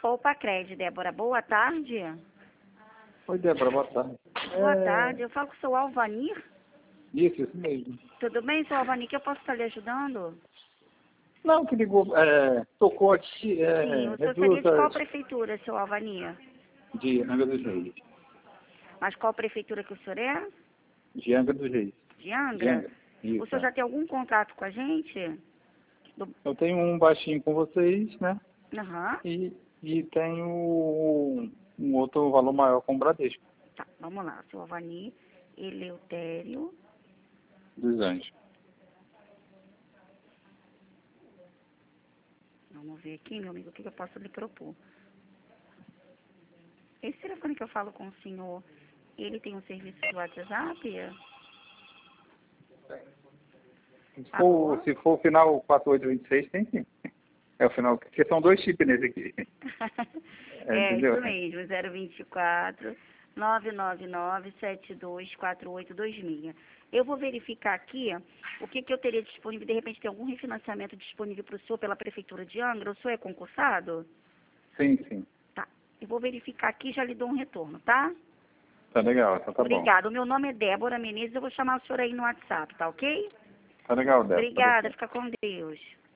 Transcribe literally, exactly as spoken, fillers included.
Colpacred, Débora. Boa tarde. Oi, Débora, boa tarde. Boa É... tarde. Eu falo com o seu Alvanir. Isso, isso mesmo. Tudo bem, seu Alvanir? Que eu posso estar lhe ajudando? Não, que ligou, é, tocou aqui, é, Sim, o senhor seria de reduz qual as prefeitura, seu Alvanir? de Angra dos Reis. Mas qual prefeitura que o senhor é? De Angra dos Reis. De Angra? De Angra. O Isso. senhor já tem algum contato com a gente? Do... Eu tenho um baixinho com vocês, né? Aham. E, e tenho um, um outro valor maior com o Bradesco. Tá, vamos lá. Seu Alvanir Eleutério. Dos Anjos. Vamos ver aqui, meu amigo, o que eu posso lhe propor. Esse telefone que eu falo com o senhor, ele tem um serviço de WhatsApp? Se for, se for o final quatro oito dois seis, tem sim. É o final, porque são dois chips nesse aqui. É, É, entendeu? isso mesmo, zero vinte e quatro, nove nove nove, sete dois quatro oito dois seis. Eu vou verificar aqui o que, que eu teria disponível. De repente tem algum refinanciamento disponível para o senhor pela Prefeitura de Angra? O senhor é concursado? Sim, sim. Tá. Eu vou verificar aqui e já lhe dou um retorno, tá? Tá legal, então tá bom. Obrigada. O meu nome é Débora Menezes, eu vou chamar o senhor aí no WhatsApp, tá ok? Tá legal, Débora. Obrigada, fica com Deus.